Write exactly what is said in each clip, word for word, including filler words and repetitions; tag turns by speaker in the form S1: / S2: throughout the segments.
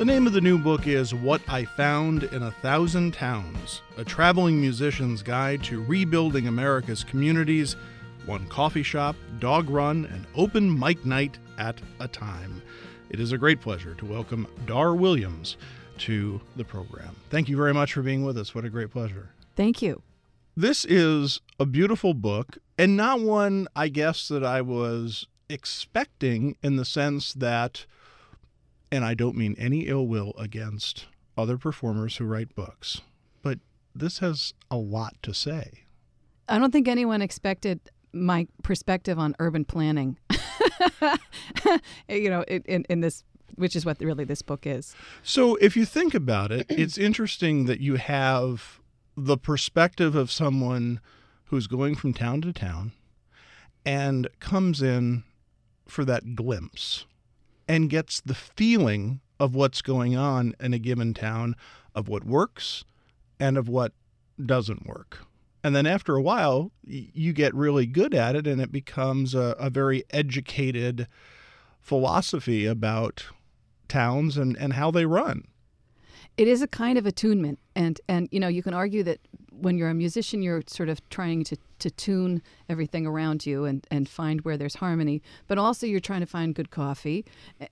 S1: The name of the new book is What I Found in a Thousand Towns, a traveling musician's guide to rebuilding America's communities, one coffee shop, dog run, and open mic night at a time. It is a great pleasure to welcome Dar Williams to the program. Thank you very much for being with us. What a great pleasure.
S2: Thank you.
S1: This is a beautiful book, and not one, I guess, that I was expecting, in the sense that, and I don't mean any ill will against other performers who write books, but this has a lot to say.
S2: I don't think anyone expected my perspective on urban planning, you know, in, in this, which is what really this book is.
S1: So if you think about it, it's interesting that you have the perspective of someone who's going from town to town and comes in for that glimpse and gets the feeling of what's going on in a given town, of what works and of what doesn't work. And then after a while, you get really good at it, and it becomes a, a very educated philosophy about towns and, and how they run.
S2: It is a kind of attunement. And, and you know, you can argue that when you're a musician, you're sort of trying to, to tune everything around you and, and find where there's harmony. But also you're trying to find good coffee.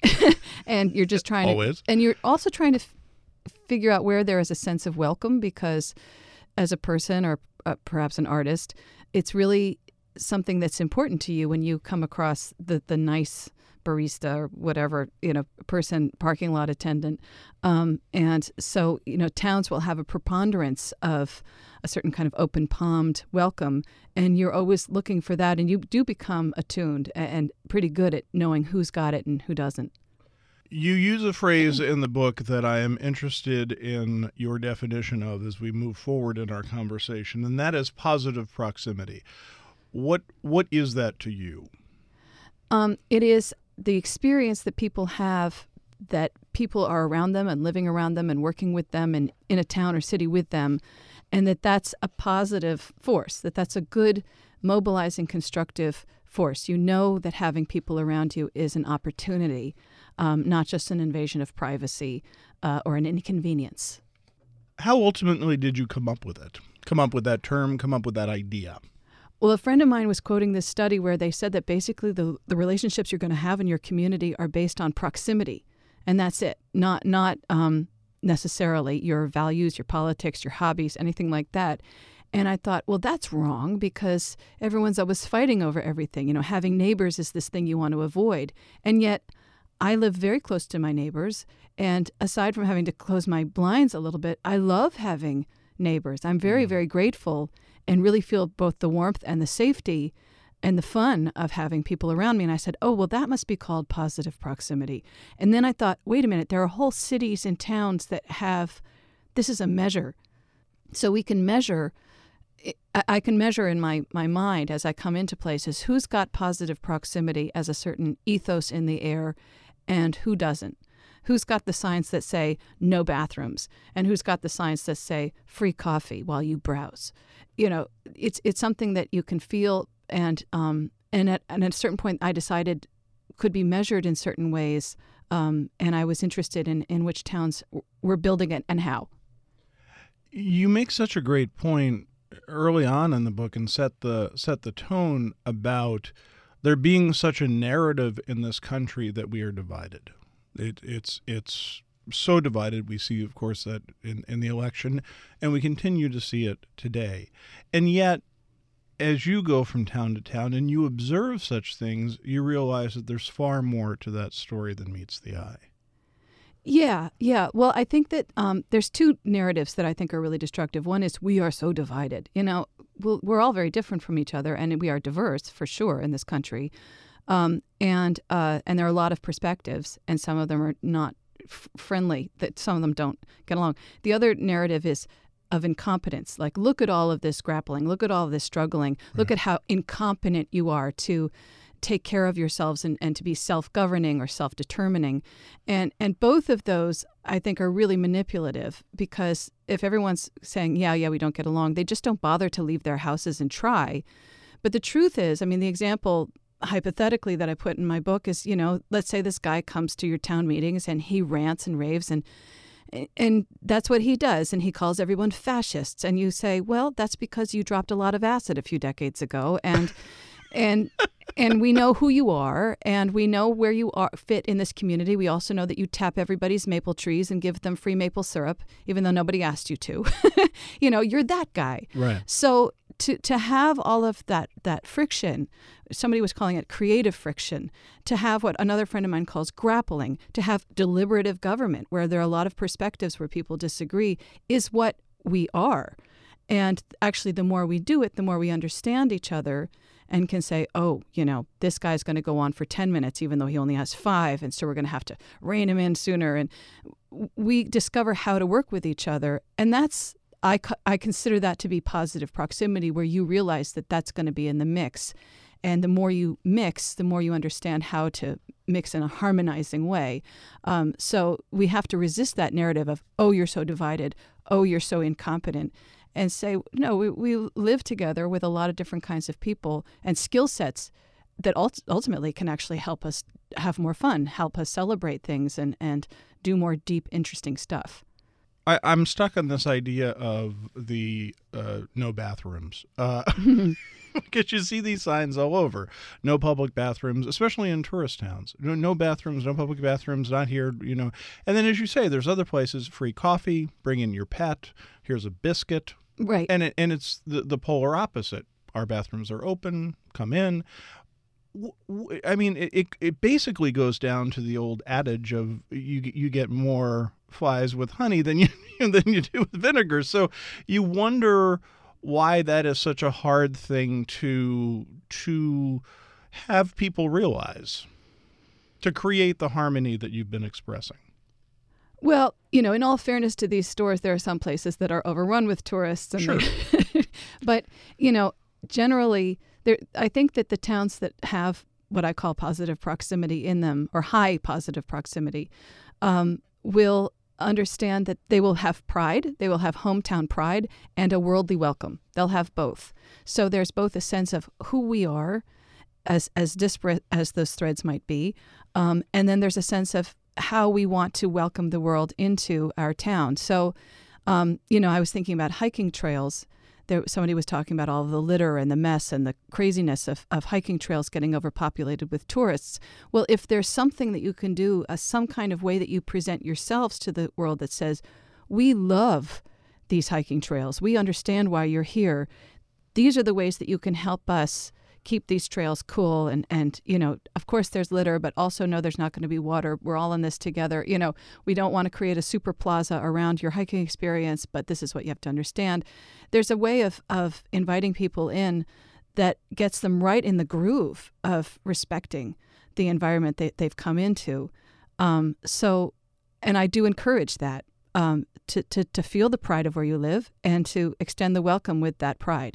S2: And you're just trying
S1: Always.
S2: to... And you're also trying to f- figure out where there is a sense of welcome, because as a person or uh, perhaps an artist, it's really something that's important to you when you come across the, the nice barista or whatever, you know, person, parking lot attendant. Um, and so, you know, towns will have a preponderance of a certain kind of open-palmed welcome, and you're always looking for that, and you do become attuned and pretty good at knowing who's got it and who doesn't.
S1: You use a phrase in the book that I am interested in your definition of as we move forward in our conversation, and that is positive proximity. What what is that to you?
S2: Um, it is the experience that people have, that people are around them and living around them and working with them and in a town or city with them, and that that's a positive force, that that's a good, mobilizing, constructive force. You know that having people around you is an opportunity, um, not just an invasion of privacy uh, or an inconvenience.
S1: How ultimately did you come up with it? Come up with that term, come up with that idea?
S2: Well, a friend of mine was quoting this study where they said that basically the, the relationships you're going to have in your community are based on proximity, and that's it, not not um, necessarily your values, your politics, your hobbies, anything like that. And I thought, well, that's wrong, because everyone's always fighting over everything. You know, having neighbors is this thing you want to avoid. And yet I live very close to my neighbors, and aside from having to close my blinds a little bit, I love having neighbors. I'm very, very grateful and really feel both the warmth and the safety and the fun of having people around me. And I said, oh, well, that must be called positive proximity. And then I thought, wait a minute, there are whole cities and towns that have, this is a measure. So we can measure, I can measure in my, my mind as I come into places, who's got positive proximity as a certain ethos in the air and who doesn't. Who's got the signs that say no bathrooms, and who's got the signs that say free coffee while you browse. You know, it's it's something that you can feel, and um and at, and at a certain point I decided could be measured in certain ways, um, and I was interested in, in which towns were building it and how.
S1: You make such a great point early on in the book and set the set the tone about there being such a narrative in this country that we are divided. It, it's it's so divided. We see, of course, that in, in the election, and we continue to see it today. And yet, as you go from town to town and you observe such things, you realize that there's far more to that story than meets the eye.
S2: Yeah, yeah. Well, I think that um, there's two narratives that I think are really destructive. One is we are so divided. You know, we'll, we're all very different from each other, and we are diverse, for sure, in this country. Um, and uh, and there are a lot of perspectives, and some of them are not f- friendly, that some of them don't get along. The other narrative is of incompetence. Like, look at all of this grappling. Look at all of this struggling. Right. Look at how incompetent you are to take care of yourselves and, and to be self-governing or self-determining. And and both of those, I think, are really manipulative, because if everyone's saying, yeah, yeah, we don't get along, they just don't bother to leave their houses and try. But the truth is, I mean, the example hypothetically that I put in my book is, you know, let's say this guy comes to your town meetings and he rants and raves and and that's what he does. And he calls everyone fascists. And you say, well, that's because you dropped a lot of acid a few decades ago. And and and we know who you are, and we know where you are fit in this community. We also know that you tap everybody's maple trees and give them free maple syrup, even though nobody asked you to. You know, you're that guy.
S1: Right.
S2: So to to have all of that that friction, somebody was calling it creative friction, to have what another friend of mine calls grappling, to have deliberative government, where there are a lot of perspectives where people disagree, is what we are. And actually, the more we do it, the more we understand each other and can say, oh, you know, this guy's going to go on for ten minutes, even though he only has five. And so we're going to have to rein him in sooner. And we discover how to work with each other. And that's, I, I consider that to be positive proximity, where you realize that that's going to be in the mix. And the more you mix, the more you understand how to mix in a harmonizing way. Um, so we have to resist that narrative of, oh, you're so divided. Oh, you're so incompetent. And say, no, we, we live together with a lot of different kinds of people and skill sets that ult- ultimately can actually help us have more fun, help us celebrate things and, and do more deep, interesting stuff.
S1: I, I'm stuck on this idea of the uh, no bathrooms. Uh, because you see these signs all over. No public bathrooms, especially in tourist towns. No, no bathrooms, no public bathrooms, not here, you know. And then, as you say, there's other places, free coffee, bring in your pet, here's a biscuit.
S2: Right.
S1: And it, and it's the, the polar opposite. Our bathrooms are open, come in. I mean, it, it it basically goes down to the old adage of you you get more flies with honey than you than you do with vinegar. So you wonder why that is such a hard thing to to have people realize, to create the harmony that you've been expressing.
S2: Well, you know, in all fairness to these stores, there are some places that are overrun with tourists. And
S1: sure.
S2: They, but, you know, generally, there, I think that the towns that have what I call positive proximity in them, or high positive proximity, um, will understand that they will have pride, they will have hometown pride, and a worldly welcome. They'll have both. So there's both a sense of who we are, as as disparate as those threads might be, um, and then there's a sense of how we want to welcome the world into our town. So, um, you know, I was thinking about hiking trails. There, somebody was talking about all of the litter and the mess and the craziness of, of hiking trails getting overpopulated with tourists. Well, if there's something that you can do, uh, some kind of way that you present yourselves to the world that says, we love these hiking trails. We understand why you're here. These are the ways that you can help us keep these trails cool. And, and, you know, of course there's litter, but also know there's not going to be water. We're all in this together. You know, we don't want to create a super plaza around your hiking experience, but this is what you have to understand. There's a way of, of inviting people in that gets them right in the groove of respecting the environment that they've come into. Um, so, and I do encourage that, um, to, to, to feel the pride of where you live and to extend the welcome with that pride.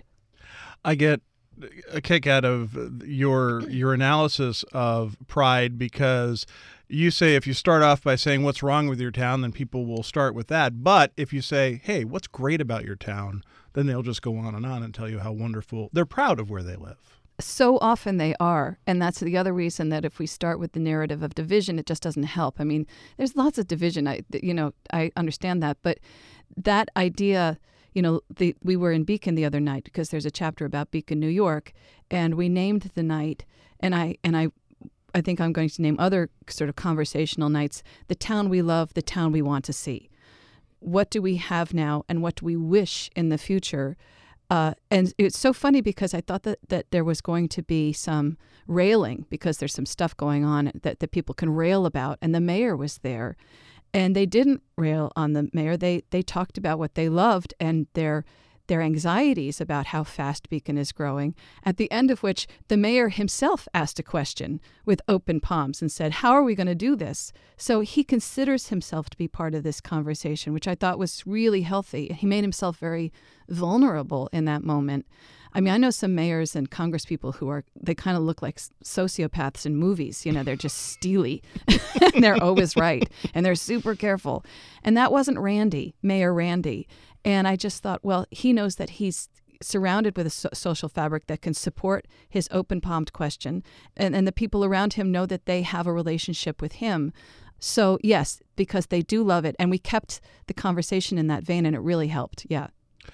S1: I get a kick out of your your analysis of pride, because you say if you start off by saying what's wrong with your town, then people will start with that. But if you say, hey, what's great about your town, then they'll just go on and on and tell you how wonderful, they're proud of where they live.
S2: So often they are. And that's the other reason that if we start with the narrative of division, it just doesn't help. I mean, there's lots of division. I, you know, I understand that. But that idea, you know, the, we were in Beacon the other night because there's a chapter about Beacon, New York, and we named the night, and I and I, I think I'm going to name other sort of conversational nights, the town we love, the town we want to see. What do we have now, and what do we wish in the future? Uh, and it's so funny because I thought that, that there was going to be some railing because there's some stuff going on that, that people can rail about, and the mayor was there. And they didn't rail on the mayor. They they talked about what they loved and their their anxieties about how fast Beacon is growing, at the end of which the mayor himself asked a question with open palms and said, how are we going to do this? So he considers himself to be part of this conversation, which I thought was really healthy. He made himself very vulnerable in that moment. I mean, I know some mayors and congresspeople who are, they kind of look like sociopaths in movies. You know, they're just steely and they're always right. And they're super careful. And that wasn't Randy, Mayor Randy. And I just thought, well, he knows that he's surrounded with a so- social fabric that can support his open-palmed question, and, and the people around him know that they have a relationship with him. So yes, because they do love it, and we kept the conversation in that vein, and it really helped. Yeah.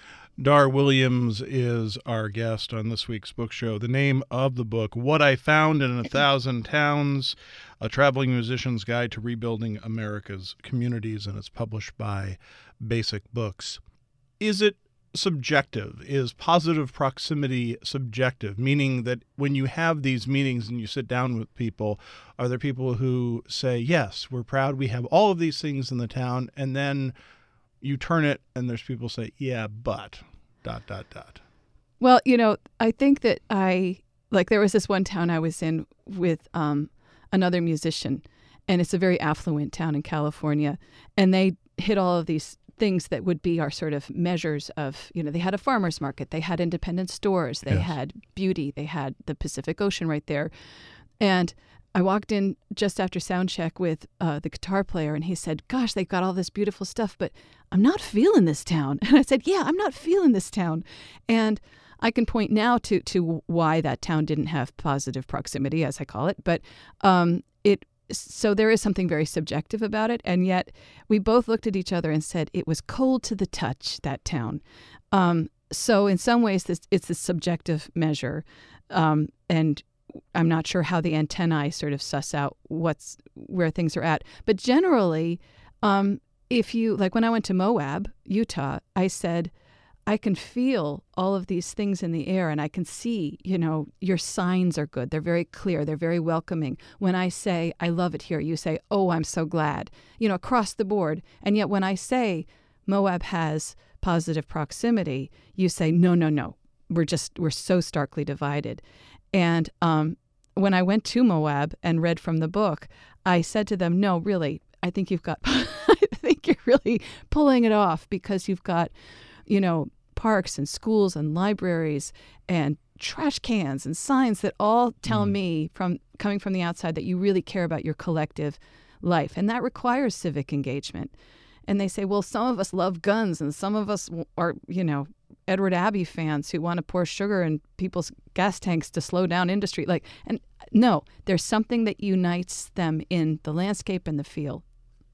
S1: Dar Williams is our guest on this week's book show. The name of the book, What I Found in a Thousand Towns, A Traveling Musician's Guide to Rebuilding America's Communities, and it's published by Basic Books. Is it subjective? Is positive proximity subjective? Meaning that when you have these meetings and you sit down with people, are there people who say, yes, we're proud, we have all of these things in the town, and then you turn it and there's people say, yeah, but, dot, dot, dot.
S2: Well, you know, I think that I, like there was this one town I was in with um, another musician, and it's a very affluent town in California, and they hit all of these things that would be our sort of measures of, you know, they had a farmer's market, they had independent stores, they yes. had beauty, they had the Pacific Ocean right there. And I walked in just after sound check with uh, the guitar player, and he said, gosh, they've got all this beautiful stuff, but I'm not feeling this town. And I said, yeah, I'm not feeling this town. And I can point now to to why that town didn't have positive proximity, as I call it. But um, it so there is something very subjective about it. And yet we both looked at each other and said, it was cold to the touch, that town. Um, so in some ways, this, it's a subjective measure. Um, and I'm not sure how the antennae sort of suss out what's where things are at. But generally, um, if you, like when I went to Moab, Utah, I said, I can feel all of these things in the air, and I can see, you know, your signs are good. They're very clear. They're very welcoming. When I say, I love it here, you say, oh, I'm so glad, you know, across the board. And yet when I say Moab has positive proximity, you say, no, no, no. We're just, we're so starkly divided. And um, when I went to Moab and read from the book, I said to them, no, really, I think you've got, I think you're really pulling it off, because you've got, you know, parks and schools and libraries and trash cans and signs that all tell mm. me from coming from the outside that you really care about your collective life. And that requires civic engagement. And they say, well, some of us love guns and some of us are, you know, Edward Abbey fans who want to pour sugar in people's gas tanks to slow down industry. Like, and no, there's something that unites them in the landscape and the feel.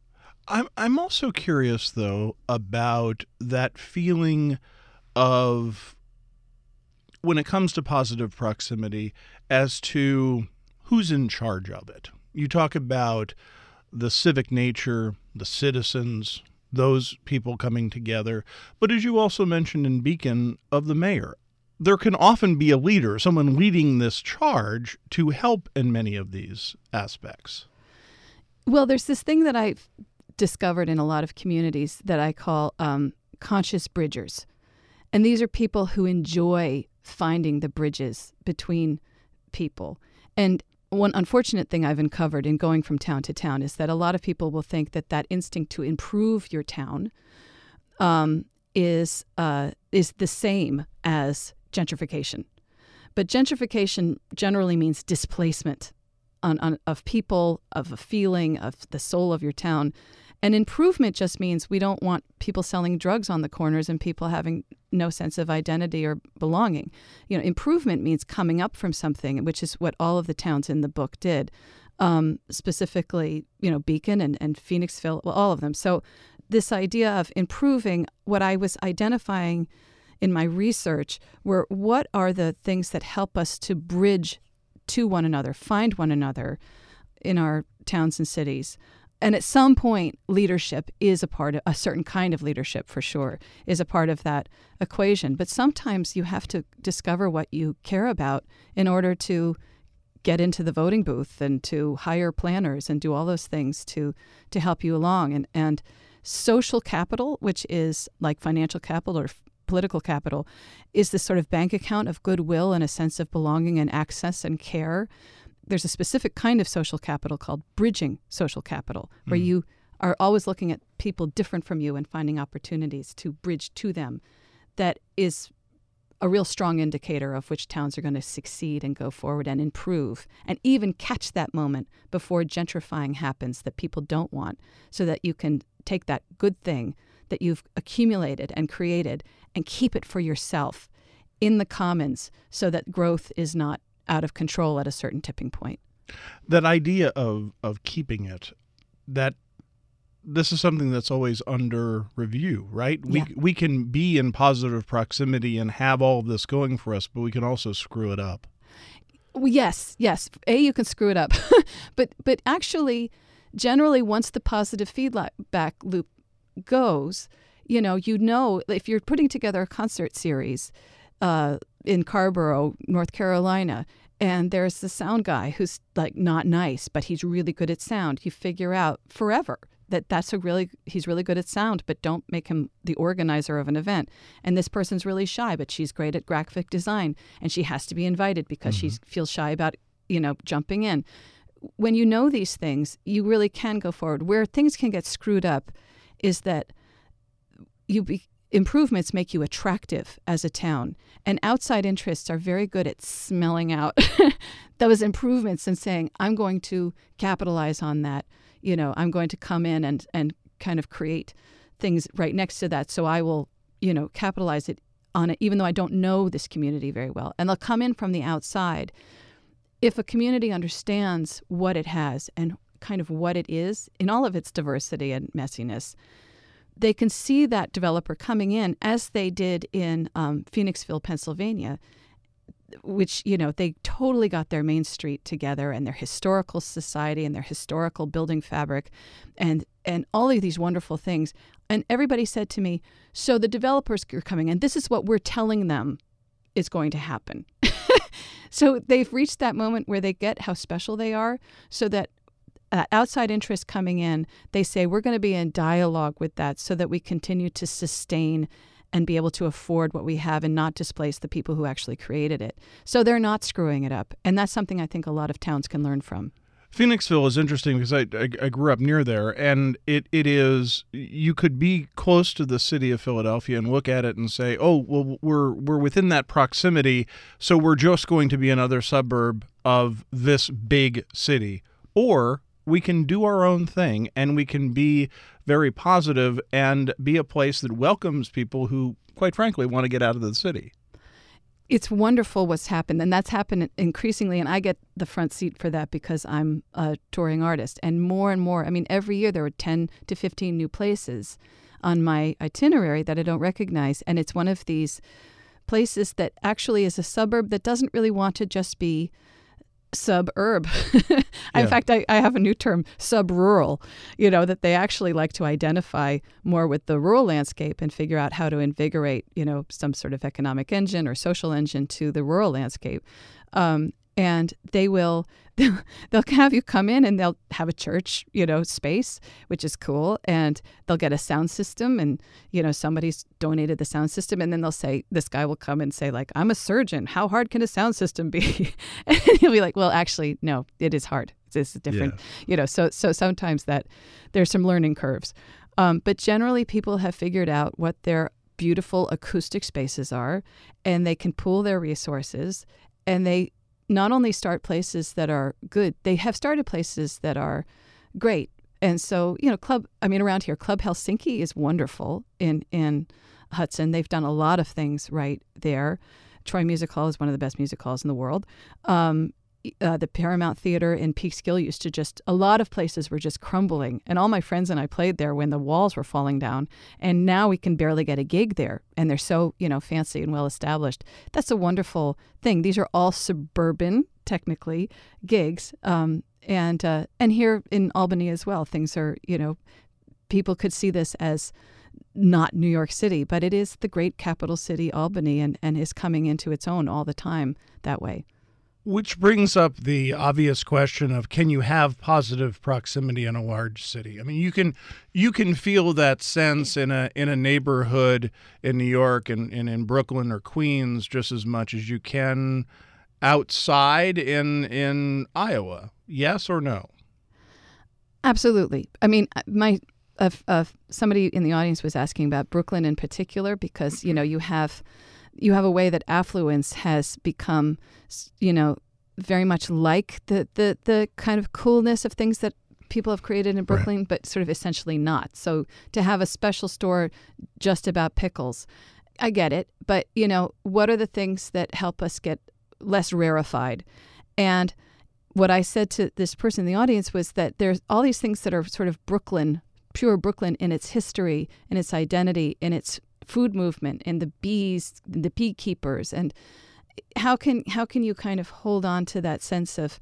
S1: I'm I'm also curious, though, about that feeling of, when it comes to positive proximity, as to who's in charge of it. You talk about the civic nature, the citizens, those people coming together. But as you also mentioned in Beacon, of the mayor, there can often be a leader, someone leading this charge to help in many of these aspects.
S2: Well, there's this thing that I've discovered in a lot of communities that I call um, conscious bridgers. And these are people who enjoy finding the bridges between people. And one unfortunate thing I've uncovered in going from town to town is that a lot of people will think that that instinct to improve your town um, is uh, is the same as gentrification. But gentrification generally means displacement on, on, of people, of a feeling, of the soul of your town. And improvement just means we don't want people selling drugs on the corners and people having no sense of identity or belonging. You know, improvement means coming up from something, which is what all of the towns in the book did. Um, specifically, you know, Beacon and, and Phoenixville, well, all of them. So this idea of improving, what I was identifying in my research were what are the things that help us to bridge to one another, find one another in our towns and cities. And at some point, leadership is a part of, a certain kind of leadership for sure, is a part of that equation. But sometimes you have to discover what you care about in order to get into the voting booth and to hire planners and do all those things to to help you along. And, and social capital, which is like financial capital or f- political capital, is this sort of bank account of goodwill and a sense of belonging and access and care. There's a specific kind of social capital called bridging social capital, where mm. you are always looking at people different from you and finding opportunities to bridge to them. That is a real strong indicator of which towns are going to succeed and go forward and improve, and even catch that moment before gentrifying happens that people don't want, so that you can take that good thing that you've accumulated and created and keep it for yourself in the commons so that growth is not out of control at a certain tipping point.
S1: That idea of, of keeping it, that this is something that's always under review, right?
S2: Yeah.
S1: We we can be in positive proximity and have all of this going for us, but we can also screw it up.
S2: Well, yes, yes. A, you can screw it up. but but actually, generally, once the positive feedback loop goes, you know, you know, if you're putting together a concert series uh, in Carrboro, North Carolina, and there's the sound guy who's like not nice, but he's really good at sound, you figure out forever that that's a really he's really good at sound, but don't make him the organizer of an event. And this person's really shy, but she's great at graphic design, and she has to be invited because mm-hmm. she feels shy about, you know, jumping in. When you know these things, you really can go forward. Where things can get screwed up is that you be, improvements make you attractive as a town, and outside interests are very good at smelling out those improvements and saying, I'm going to capitalize on that. You know, I'm going to come in and, and kind of create things right next to that. So I will, you know, capitalize it on it, even though I don't know this community very well. And they'll come in from the outside. If a community understands what it has and kind of what it is in all of its diversity and messiness, they can see that developer coming in as they did in um, Phoenixville, Pennsylvania, which, you know, they totally got their Main Street together and their historical society and their historical building fabric and and all of these wonderful things. And everybody said to me, so the developers are coming in. This is what we're telling them is going to happen. So they've reached that moment where they get how special they are, so that uh, outside interest coming in, they say, we're going to be in dialogue with that so that we continue to sustain and be able to afford what we have and not displace the people who actually created it. So they're not screwing it up. And that's something I think a lot of towns can learn from.
S1: Phoenixville is interesting because I, I, I grew up near there, and it, it is, you could be close to the city of Philadelphia and look at it and say, oh, well, we're we're within that proximity, so we're just going to be another suburb of this big city. Or we can do our own thing, and we can be very positive and be a place that welcomes people who, quite frankly, want to get out of the city.
S2: It's wonderful what's happened, and that's happened increasingly, and I get the front seat for that because I'm a touring artist. And more and more, I mean, every year there are ten to fifteen new places on my itinerary that I don't recognize, and it's one of these places that actually is a suburb that doesn't really want to just be suburb. yeah. In fact, I, I have a new term, sub-rural, you know, that they actually like to identify more with the rural landscape and figure out how to invigorate, you know, some sort of economic engine or social engine to the rural landscape. Um, and they will, they'll, they'll have you come in and they'll have a church, you know, space, which is cool. And they'll get a sound system and, you know, somebody's donated the sound system. And then they'll say, this guy will come and say, like, I'm a surgeon. How hard can a sound system be? And he'll be like, well, actually, no, it is hard. It's different, yeah. you know, so, so sometimes that there's some learning curves. Um, but generally people have figured out what their beautiful acoustic spaces are, and they can pool their resources, and they not only start places that are good, they have started places that are great. And so, you know, Club, I mean, around here, Club Helsinki is wonderful in, in Hudson. They've done a lot of things right there. Troy Music Hall is one of the best music halls in the world. Um, uh, the Paramount Theater in Peekskill used to just, a lot of places were just crumbling. And all my friends and I played there when the walls were falling down. And now we can barely get a gig there. And they're so, you know, fancy and well established. That's a wonderful thing. These are all suburban, technically, gigs. Um, and uh, and here in Albany as well, things are, you know, people could see this as not New York City, but it is the great capital city, Albany, and, and is coming into its own all the time that way.
S1: Which brings up the obvious question of, can you have positive proximity in a large city? I mean, you can you can feel that sense in a in a neighborhood in New York and, and in Brooklyn or Queens just as much as you can outside in in Iowa. Yes or no?
S2: Absolutely. I mean, my uh, uh, somebody in the audience was asking about Brooklyn in particular because, you know, you have you have a way that affluence has become, you know, very much like the, the, the kind of coolness of things that people have created in Brooklyn, right. But sort of essentially not. So to have a special store just about pickles I get it. But, you know, what are the things that help us get less rarefied? And what I said to this person in the audience was that there's all these things that are sort of Brooklyn, pure Brooklyn in its history, in its identity, in its food movement, in the bees, the beekeepers. And how can how can you kind of hold on to that sense of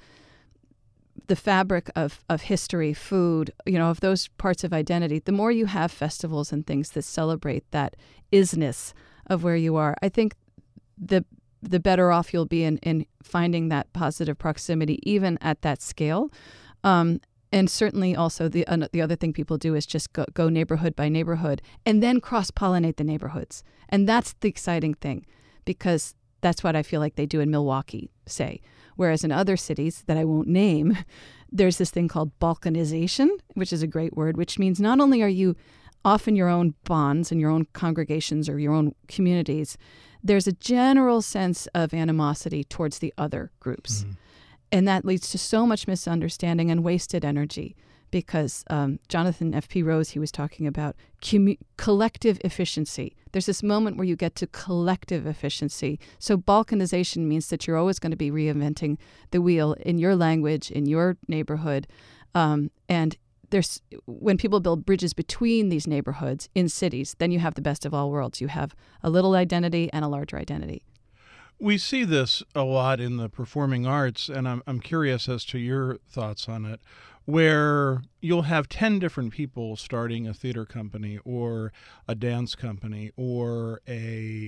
S2: the fabric of, of history, food, you know, of those parts of identity? The more you have festivals and things that celebrate that isness of where you are, I think the the better off you'll be in, in finding that positive proximity, even at that scale. Um, and certainly also the uh, the other thing people do is just go, go neighborhood by neighborhood and then cross-pollinate the neighborhoods. And that's the exciting thing, because that's what I feel like they do in Milwaukee, say. Whereas in other cities that I won't name, there's this thing called balkanization, which is a great word, which means not only are you off in your own bonds and your own congregations or your own communities, there's a general sense of animosity towards the other groups. Mm-hmm. And that leads to so much misunderstanding and wasted energy, because um, Jonathan F P Rose, he was talking about commu- collective efficiency. There's this moment where you get to collective efficiency. So balkanization means that you're always going to be reinventing the wheel in your language, in your neighborhood. Um, and there's when people build bridges between these neighborhoods in cities, then you have the best of all worlds. You have a little identity and a larger identity.
S1: We see this a lot in the performing arts, and I'm I'm curious as to your thoughts on it, where you'll have ten different people starting a theater company or a dance company or a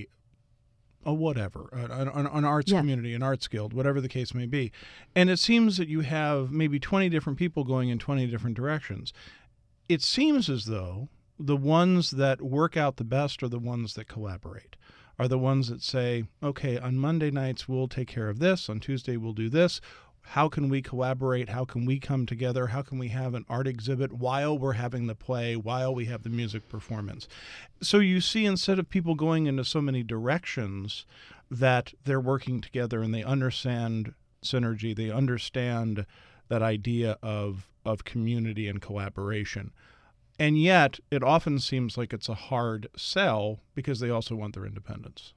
S1: a whatever, an, an, an arts yeah. community, an arts guild, whatever the case may be. And it seems that you have maybe twenty different people going in twenty different directions. It seems as though the ones that work out the best are the ones that collaborate, are the ones that say, okay, on Monday nights we'll take care of this, on Tuesday we'll do this. How can we collaborate? How can we come together? How can we have an art exhibit while we're having the play, while we have the music performance? So you see, instead of people going into so many directions, that they're working together and they understand synergy, they understand that idea of of community and collaboration. And yet, it often seems like it's a hard sell because they also want their independence.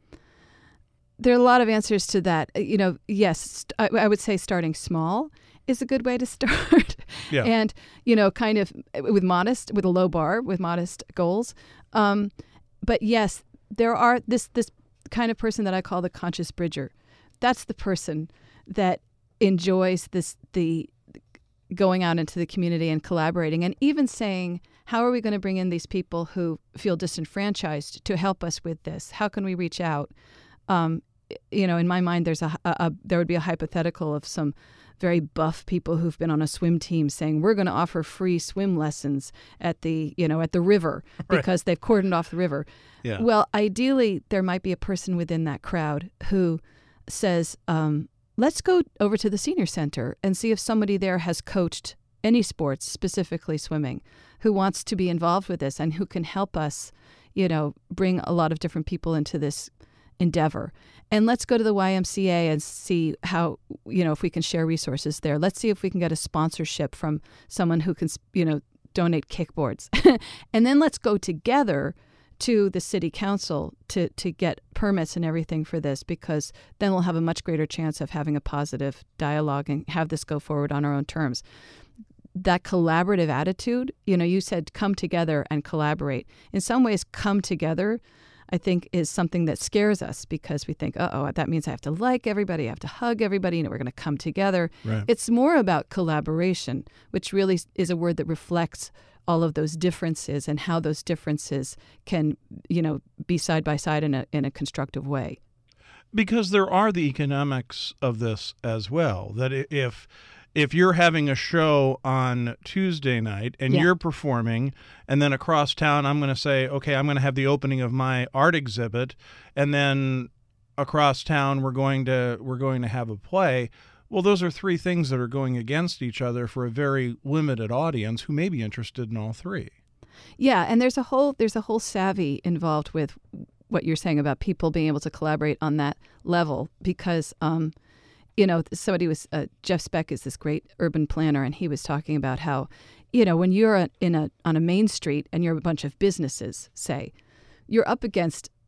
S2: There are a lot of answers to that. You know, yes, I, I would say starting small is a good way to start.
S1: Yeah.
S2: And, you know, kind of with modest, with a low bar, with modest goals. Um, but yes, there are this this kind of person that I call the conscious bridger. That's the person that enjoys this the going out into the community and collaborating, and even saying, how are we going to bring in these people who feel disenfranchised to help us with this? How can we reach out? Um, you know, in my mind, there's a, a, a there would be a hypothetical of some very buff people who've been on a swim team saying, we're going to offer free swim lessons at the, you know, at the river because right. they've cordoned off the river.
S1: Yeah.
S2: Well, ideally, there might be a person within that crowd who says, um, let's go over to the senior center and see if somebody there has coached any sports, specifically swimming, who wants to be involved with this and who can help us, you know, bring a lot of different people into this endeavor. And let's go to the Y M C A and see how, you know, if we can share resources there. Let's see if we can get a sponsorship from someone who can, you know, donate kickboards. And then let's go together to the city council to, to get permits and everything for this, because then we'll have a much greater chance of having a positive dialogue and have this go forward on our own terms. That collaborative attitude, you know, you said come together and collaborate. In some ways, come together, I think, is something that scares us because we think, uh-oh, that means I have to like everybody, I have to hug everybody, and we're going to come together.
S1: Right.
S2: It's more about collaboration, which really is a word that reflects all of those differences and how those differences can, you know, be side by side in a in a constructive way.
S1: Because there are the economics of this as well, that if if you're having a show on Tuesday night and
S2: yeah.
S1: you're performing, and then across town I'm going to say, okay, I'm going to have the opening of my art exhibit, and then across town we're going to we're going to have a play. Well, those are three things that are going against each other for a very limited audience who may be interested in all three.
S2: Yeah, and there's a whole there's a whole savvy involved with what you're saying about people being able to collaborate on that level, because um, you know, somebody was uh, Jeff Speck is this great urban planner, and he was talking about how, you know, when you're in a on a main street and you're a bunch of businesses, say, you're up against,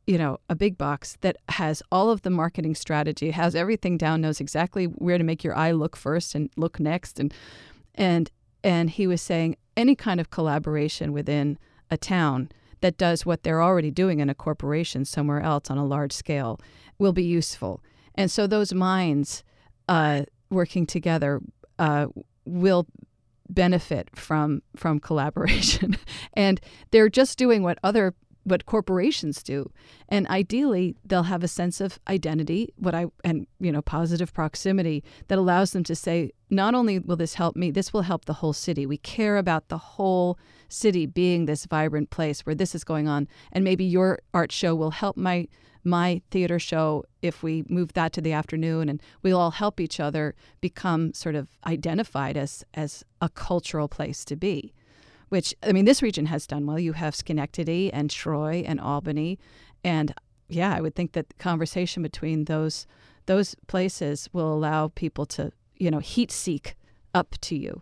S2: you know, a big box that has all of the marketing strategy, has everything down, knows exactly where to make your eye look first and look next. And, and, and he was saying any kind of collaboration within a town that does what they're already doing in a corporation somewhere else on a large scale will be useful. And so those minds uh, working together uh, will benefit from from collaboration. And they're just doing what other what corporations do. And ideally, they'll have a sense of identity, what I and you know, positive proximity that allows them to say, not only will this help me, this will help the whole city. We care about the whole city being this vibrant place where this is going on. And maybe your art show will help my my theater show if we move that to the afternoon, and we'll all help each other become sort of identified as as a cultural place to be. Which, I mean, this region has done well. You have Schenectady and Troy and Albany. And yeah, I would think that the conversation between those those places will allow people to, you know, heat seek up to you.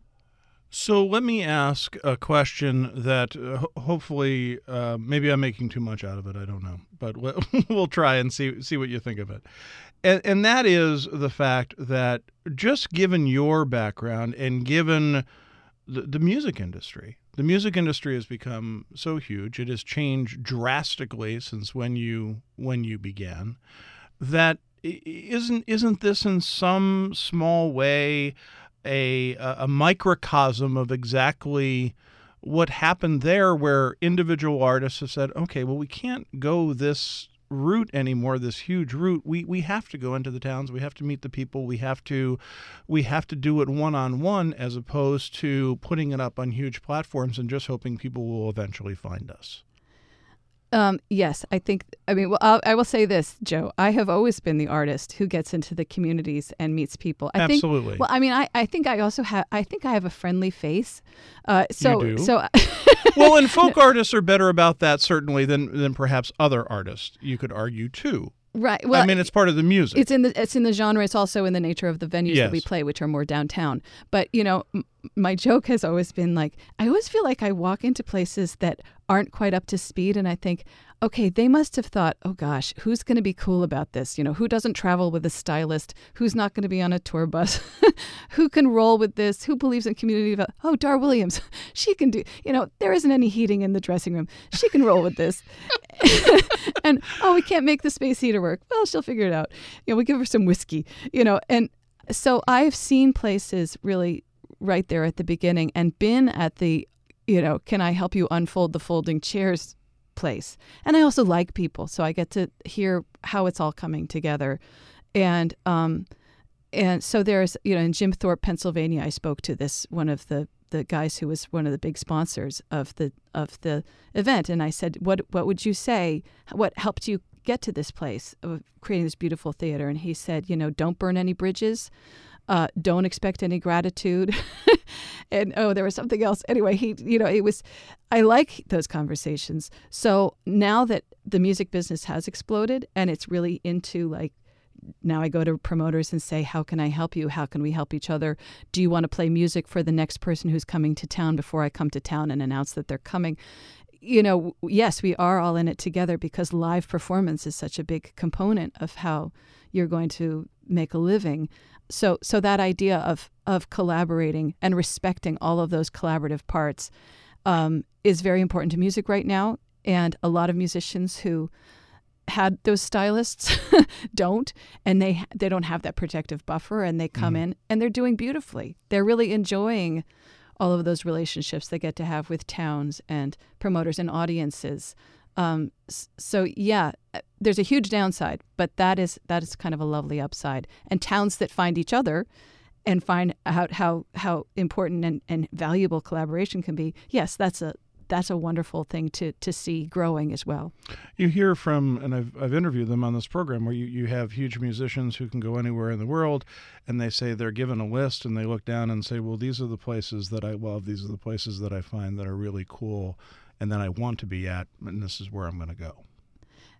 S1: So let me ask a question that uh, ho- hopefully, uh, maybe I'm making too much out of it. I don't know, but we'll, we'll try and see see what you think of it. And, and that is the fact that just given your background and given the, the music industry, the music industry has become so huge. It has changed drastically since when you when you began. That isn't isn't this in some small way a a microcosm of exactly what happened there, where individual artists have said, okay, well, we can't go this route anymore, this huge route. We we have to go into the towns. We have to meet the people. We have to we have to do it one on one, as opposed to putting it up on huge platforms and just hoping people will eventually find us.
S2: Um, yes, I think, I mean, well, I'll, I will say this, Joe. I have always been the artist who gets into the communities and meets people. I
S1: Absolutely.
S2: Think, well, I mean, I, I think I also have, I think I have a friendly face. Uh, so,
S1: you do?
S2: So,
S1: well, and folk no. artists are better about that, certainly, than, than perhaps other artists, you could argue, too.
S2: Right. Well,
S1: I mean, it's part of the music.
S2: It's in the it's in the genre. It's also in the nature of the venues
S1: yes.
S2: that we play, which are more downtown. But, you know, m- my joke has always been like, I always feel like I walk into places that aren't quite up to speed, and I think, okay, they must have thought, oh gosh, who's going to be cool about this? You know, who doesn't travel with a stylist? Who's not going to be on a tour bus? Who can roll with this? Who believes in community development? Oh, Dar Williams, she can do, you know, there isn't any heating in the dressing room. She can roll with this. And, oh, we can't make the space heater work. Well, she'll figure it out. You know, we give her some whiskey, you know. And so I've seen places really right there at the beginning and been at the, you know, can I help you unfold the folding chairs place. And I also like people, so I get to hear how it's all coming together. And um, and so there's, you know, in Jim Thorpe, Pennsylvania, I spoke to this, one of the, the guys who was one of the big sponsors of the of the event. And I said, what what would you say? What helped you get to this place of creating this beautiful theater? And he said, you know, don't burn any bridges. Uh, don't expect any gratitude. And, oh, there was something else. Anyway, he, you know, it was, I like those conversations. So now that the music business has exploded and it's really into like, now I go to promoters and say, how can I help you? How can we help each other? Do you want to play music for the next person who's coming to town before I come to town and announce that they're coming? You know, yes, we are all in it together because live performance is such a big component of how you're going to make a living. So so that idea of of collaborating and respecting all of those collaborative parts um, is very important to music right now. And a lot of musicians who had those stylists don't, and they they don't have that protective buffer, and they come mm. in and they're doing beautifully. They're really enjoying all of those relationships they get to have with towns and promoters and audiences. Um, so yeah, there's a huge downside, but that is that is kind of a lovely upside. And towns that find each other and find out how how important and, and valuable collaboration can be, yes, that's a that's a wonderful thing to to see growing as well.
S1: You hear from, and I've I've interviewed them on this program, where you, you have huge musicians who can go anywhere in the world, and they say they're given a list, and they look down and say, well, these are the places that I love, these are the places that I find that are really cool, and then I want to be at, and this is where I'm going to go.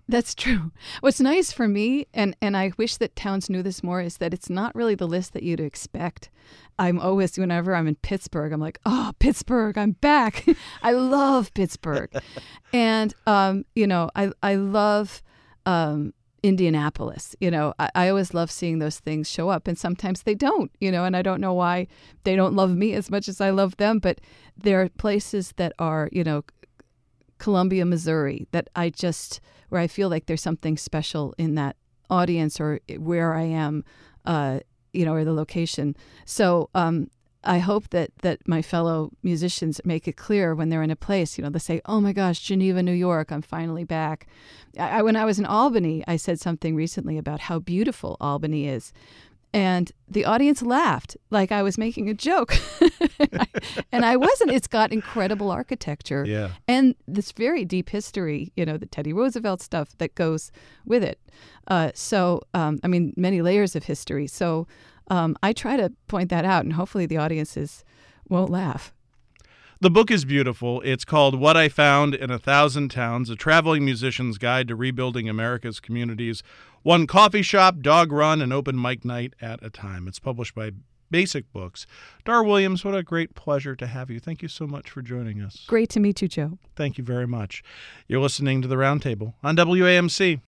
S2: That's true. What's nice for me, and, and I wish that towns knew this more, is that it's not really the list that you'd expect. I'm always, whenever I'm in Pittsburgh, I'm like, oh, Pittsburgh, I'm back. I love Pittsburgh. And, um, you know, I, I love um, Indianapolis. You know, I, I always love seeing those things show up, and sometimes they don't, you know, and I don't know why they don't love me as much as I love them, but there are places that are, you know, Columbia, Missouri, that I just, where I feel like there's something special in that audience or where I am, uh, you know, or the location. So um, I hope that that my fellow musicians make it clear when they're in a place, you know, they say, oh my gosh, Geneva, New York, I'm finally back. I, when I was in Albany, I said something recently about how beautiful Albany is. And the audience laughed like I was making a joke. and, I, and I wasn't. It's got incredible architecture
S1: Yeah.
S2: and this very deep history, you know, the Teddy Roosevelt stuff that goes with it. Uh, so, um, I mean, many layers of history. So um, I try to point that out, and hopefully the audiences won't laugh.
S1: The book is beautiful. It's called What I Found in a Thousand Towns, A Traveling Musician's Guide to Rebuilding America's Communities, one coffee shop, dog run, and open mic night at a time. It's published by Basic Books. Dar Williams, what a great pleasure to have you. Thank you so much for joining us.
S2: Great to meet you, Joe.
S1: Thank you very much. You're listening to The Roundtable on W A M C.